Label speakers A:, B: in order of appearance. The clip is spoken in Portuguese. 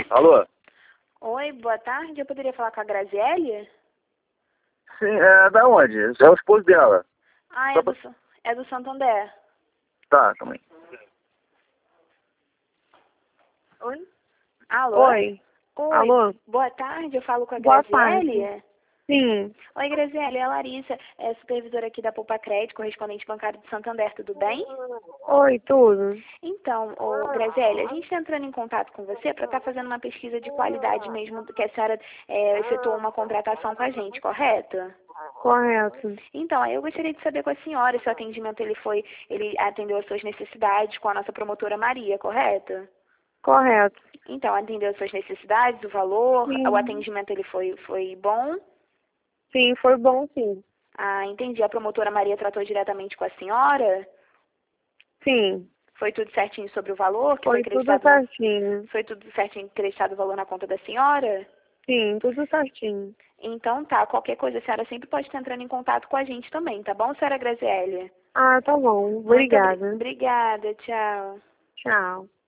A: Alô?
B: Oi, boa tarde. Eu poderia falar com a Graziele?
A: Sim, da onde? É o esposo dela.
B: Ah,
A: Só
B: é do Santander.
A: Tá, calma aí.
B: Oi? Alô?
C: Oi.
B: Oi,
C: Alô?
B: boa tarde. Eu falo com a
C: Boa
B: Graziele?
C: tarde. Sim.
B: Oi, Graziele, é a Larissa, é supervisora aqui da Poupa Crédito, correspondente bancário do Santander, tudo bem?
C: Oi, tudo.
B: Então, Graziele, a gente está entrando em contato com você para estar fazendo uma pesquisa de qualidade mesmo, que a senhora efetuou uma contratação com a gente, correto?
C: Correto.
B: Então, aí eu gostaria de saber com a senhora se o atendimento ele atendeu às suas necessidades com a nossa promotora Maria, correto?
C: Correto.
B: Então, atendeu às suas necessidades, o valor,
C: Sim.
B: o atendimento ele foi bom?
C: Sim, foi bom, sim.
B: Ah, entendi. A promotora Maria tratou diretamente com a senhora?
C: Sim.
B: Foi tudo certinho sobre o valor que foi
C: Foi tudo
B: acreditado?
C: certinho.
B: Foi tudo certinho acreditado o valor na conta da senhora?
C: Sim, tudo certinho.
B: Então tá, qualquer coisa a senhora sempre pode estar entrando em contato com a gente também, tá bom, senhora Graziele?
C: Ah, tá bom. Obrigada.
B: Obrigada, tchau.
C: Tchau.